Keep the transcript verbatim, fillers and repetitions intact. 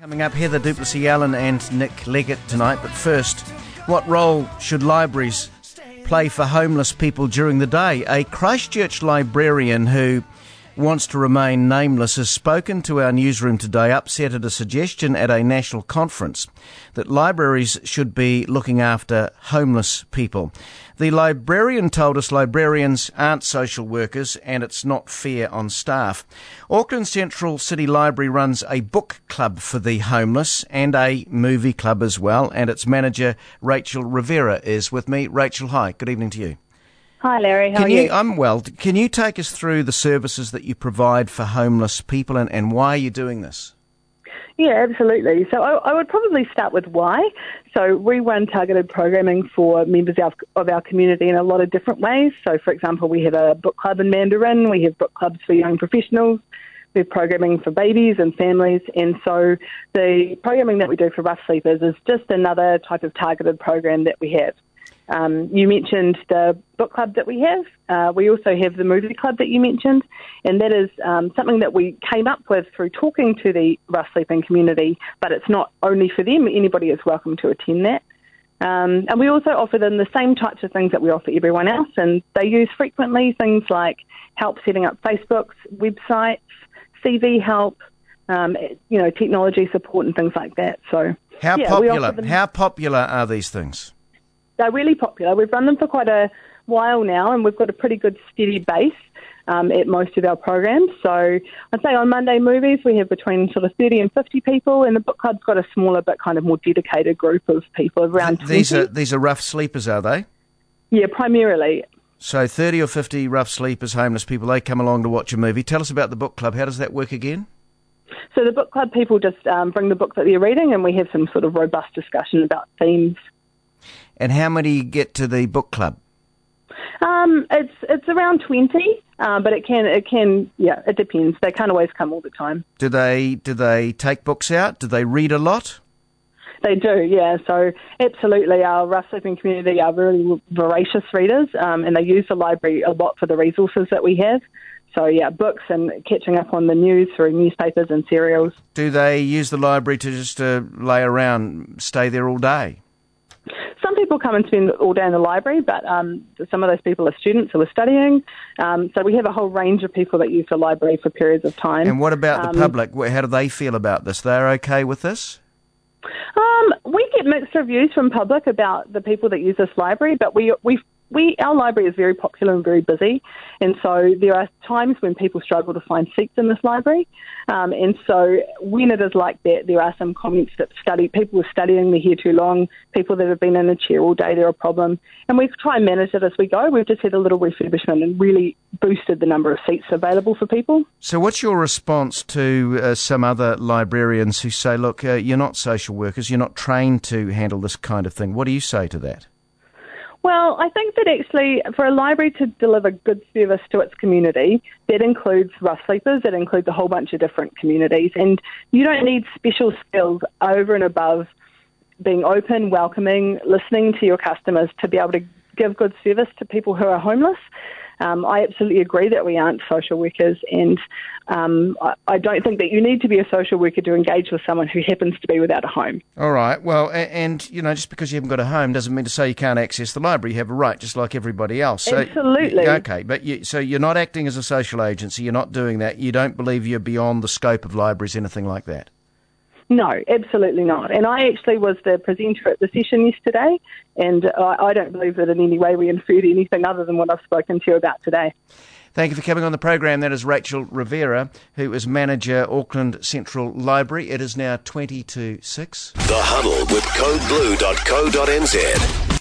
Coming up, Heather Duplessis-Allen and Nick Leggett tonight. But first, what role should libraries play for homeless people during the day? A Christchurch librarian who wants to remain nameless has spoken to our newsroom today, upset at a suggestion at a national conference that libraries should be looking after homeless people. The librarian told us librarians aren't social workers and it's not fair on staff. Auckland Central City Library runs a book club for the homeless and a movie club as well, and its manager, Rachel Rivera, is with me. Rachel, hi. Good evening to you. Hi, Larry. How Can are you, you? I'm well. Can you take us through the services that you provide for homeless people and, and why are you doing this? Yeah, absolutely. So I, I would probably start with why. So we run targeted programming for members of, of our community in a lot of different ways. So, for example, we have a book club in Mandarin. We have book clubs for young professionals. We have programming for babies and families. And so the programming that we do for rough sleepers is just another type of targeted program that we have. Um, you mentioned the book club that we have. Uh, we also have the movie club that you mentioned, and that is um, something that we came up with through talking to the rough sleeping community, but it's not only for them. Anybody is welcome to attend that. Um, and we also offer them the same types of things that we offer everyone else, and they use frequently things like help setting up Facebooks, websites, C V help, um, you know, technology support and things like that. So, How yeah, popular? How popular are these things? They're really popular. We've run them for quite a while now, and we've got a pretty good steady base um, at most of our programs. So I'd say on Monday movies, we have between sort of thirty and fifty people, and the book club's got a smaller but kind of more dedicated group of people, around Th- these twenty. are these are rough sleepers, are they? Yeah, primarily. So thirty or fifty rough sleepers, homeless people, they come along to watch a movie. Tell us about the book club. How does that work again? So the book club people just um, bring the book that they're reading, and we have some sort of robust discussion about themes. And how many get to the book club? Um, it's it's around twenty, uh, but it can it can yeah it depends. They can't always come all the time. Do they do they take books out? Do they read a lot? They do, yeah. So absolutely, our rough sleeping community are really voracious readers, um, and they use the library a lot for the resources that we have. So yeah, books and catching up on the news through newspapers and serials. Do they use the library to just uh, lay around, stay there all day? Some people come and spend all day in the library, but um, some of those people are students who are studying. Um, so we have a whole range of people that use the library for periods of time. And what about um, the public? How do they feel about this? They're okay with this? Um, we get mixed reviews from public about the people that use this library, but we we we our library is very popular and very busy, and so there are times when people struggle to find seats in this library, um, and so when it is like that, there are some comments that study people are studying, they're here too long, people that have been in a chair all day, they're a problem, and we try and manage it as we go. We've just had a little refurbishment and really boosted the number of seats available for people. So what's your response to uh, some other librarians who say, look, uh, you're not social workers, you're not trained to handle this kind of thing? What do you say to that? Well, I think that actually for a library to deliver good service to its community, that includes rough sleepers, that includes a whole bunch of different communities, and you don't need special skills over and above being open, welcoming, listening to your customers to be able to give good service to people who are homeless. Um, I absolutely agree that we aren't social workers, and um, I, I don't think that you need to be a social worker to engage with someone who happens to be without a home. All right. Well, and, and you know, just because you haven't got a home doesn't mean to say you can't access the library. You have a right, just like everybody else. So, absolutely. Okay, but you, so you're not acting as a social agency. You're not doing that. You don't believe you're beyond the scope of libraries, anything like that. No, absolutely not. And I actually was the presenter at the session yesterday, and I, I don't believe that in any way we inferred anything other than what I've spoken to you about today. Thank you for coming on the program. That is Rachel Rivera, who is manager, Auckland Central Library. It is now twenty to six. The Huddle with code blue dot co dot n z.